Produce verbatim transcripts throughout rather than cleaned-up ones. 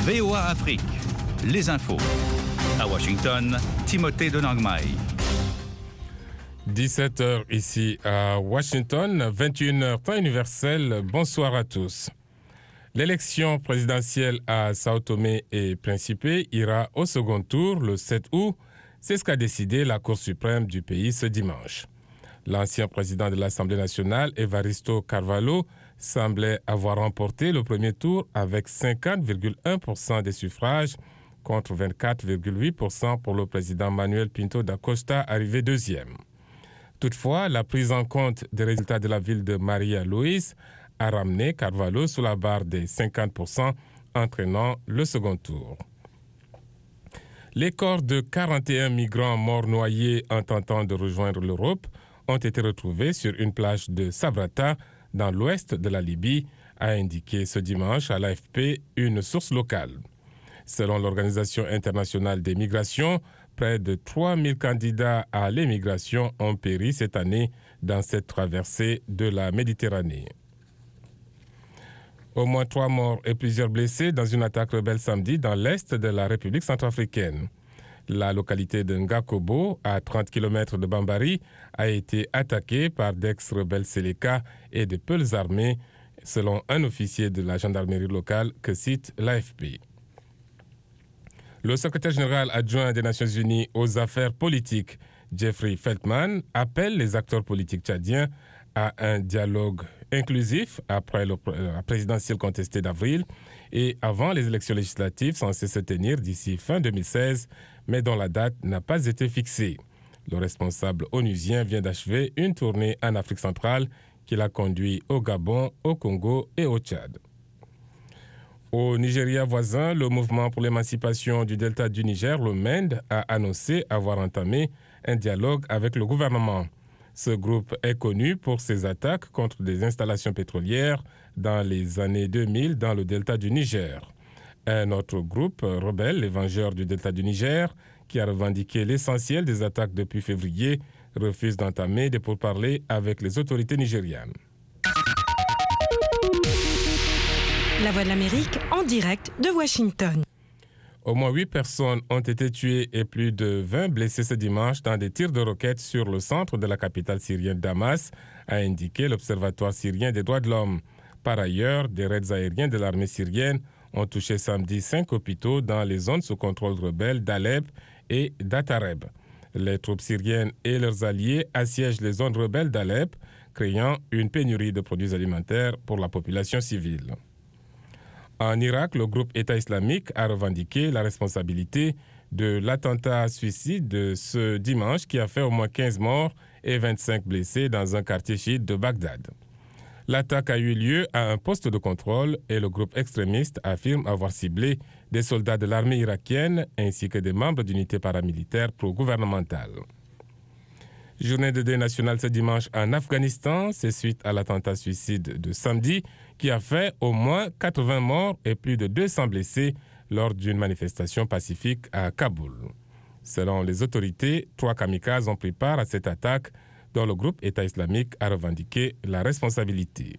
V O A Afrique, les infos. À Washington, Timothée de Nangmai. dix-sept heures ici à Washington, vingt et une heures temps universel. Bonsoir à tous. L'élection présidentielle à Sao Tomé et Principe ira au second tour le sept août. C'est ce qu'a décidé la Cour suprême du pays ce dimanche. L'ancien président de l'Assemblée nationale, Evaristo Carvalho, semblait avoir remporté le premier tour avec cinquante virgule un pour cent des suffrages contre vingt-quatre virgule huit pour cent pour le président Manuel Pinto da Costa, arrivé deuxième. Toutefois, la prise en compte des résultats de la ville de Maria Luís a ramené Carvalho sous la barre des cinquante pour cent, entraînant le second tour. Les corps de quarante et un migrants morts noyés en tentant de rejoindre l'Europe ont été retrouvés sur une plage de Sabrata, dans l'ouest de la Libye, a indiqué ce dimanche à l'A F P une source locale. Selon l'Organisation internationale des migrations, près de trois mille candidats à l'émigration ont péri cette année dans cette traversée de la Méditerranée. Au moins trois morts et plusieurs blessés dans une attaque rebelle samedi dans l'est de la République centrafricaine. La localité de Ngakobo, à trente kilomètres de Bambari, a été attaquée par d'ex-rebelles Séléka et de peuls armés, selon un officier de la gendarmerie locale que cite l'A F P. Le secrétaire général adjoint des Nations Unies aux affaires politiques, Jeffrey Feltman, appelle les acteurs politiques tchadiens à un dialogue inclusif après le, la présidentielle contestée d'avril et avant les élections législatives censées se tenir d'ici fin deux mille seize, mais dont la date n'a pas été fixée. Le responsable onusien vient d'achever une tournée en Afrique centrale qu'il a conduit au Gabon, au Congo et au Tchad. Au Nigeria voisin, le mouvement pour l'émancipation du delta du Niger, le M E N D, a annoncé avoir entamé un dialogue avec le gouvernement. Ce groupe est connu pour ses attaques contre des installations pétrolières dans les années deux mille dans le delta du Niger. Un autre groupe rebelle, les Vengeurs du delta du Niger, qui a revendiqué l'essentiel des attaques depuis février, refuse d'entamer des pourparlers avec les autorités nigérianes. La Voix de l'Amérique en direct de Washington. Au moins huit personnes ont été tuées et plus de vingt blessées ce dimanche dans des tirs de roquettes sur le centre de la capitale syrienne Damas, a indiqué l'Observatoire syrien des droits de l'homme. Par ailleurs, des raids aériens de l'armée syrienne ont touché samedi cinq hôpitaux dans les zones sous contrôle rebelle d'Alep et d'Atareb. Les troupes syriennes et leurs alliés assiègent les zones rebelles d'Alep, créant une pénurie de produits alimentaires pour la population civile. En Irak, le groupe État islamique a revendiqué la responsabilité de l'attentat suicide de ce dimanche qui a fait au moins quinze morts et vingt-cinq blessés dans un quartier chiite de Bagdad. L'attaque a eu lieu à un poste de contrôle et le groupe extrémiste affirme avoir ciblé des soldats de l'armée irakienne ainsi que des membres d'unités paramilitaires pro-gouvernementales. Journée de deuil national ce dimanche en Afghanistan, c'est suite à l'attentat suicide de samedi qui a fait au moins quatre-vingts morts et plus de deux cents blessés lors d'une manifestation pacifique à Kaboul. Selon les autorités, trois kamikazes ont pris part à cette attaque dont le groupe État islamique a revendiqué la responsabilité.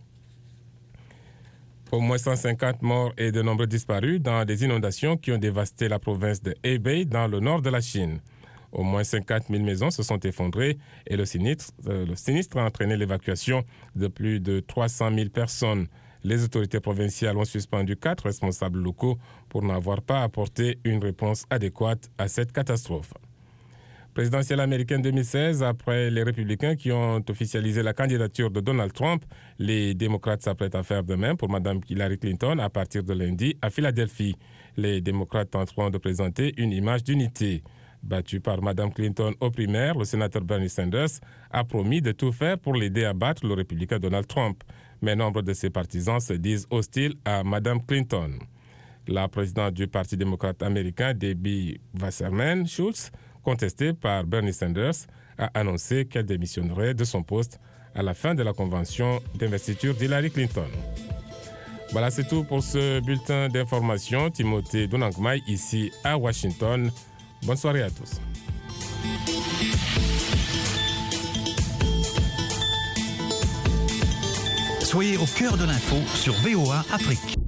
Au moins cent cinquante morts et de nombreux disparus dans des inondations qui ont dévasté la province de Hebei dans le nord de la Chine. Au moins cinquante mille maisons se sont effondrées et le sinistre, euh, le sinistre a entraîné l'évacuation de plus de trois cent mille personnes. Les autorités provinciales ont suspendu quatre responsables locaux pour n'avoir pas apporté une réponse adéquate à cette catastrophe. Présidentielle américaine deux mille seize, après les républicains qui ont officialisé la candidature de Donald Trump, les démocrates s'apprêtent à faire de même pour Mme Hillary Clinton à partir de lundi à Philadelphie. Les démocrates tenteront de présenter une image d'unité. Battu par Mme Clinton aux primaires, le sénateur Bernie Sanders a promis de tout faire pour l'aider à battre le républicain Donald Trump. Mais nombre de ses partisans se disent hostiles à Mme Clinton. La présidente du Parti démocrate américain, Debbie Wasserman Schultz, contestée par Bernie Sanders, a annoncé qu'elle démissionnerait de son poste à la fin de la convention d'investiture d'Hillary Clinton. Voilà, c'est tout pour ce bulletin d'information. Timothée de Nangmai, ici à Washington. Bonne soirée à tous. Soyez au cœur de l'info sur V O A Afrique.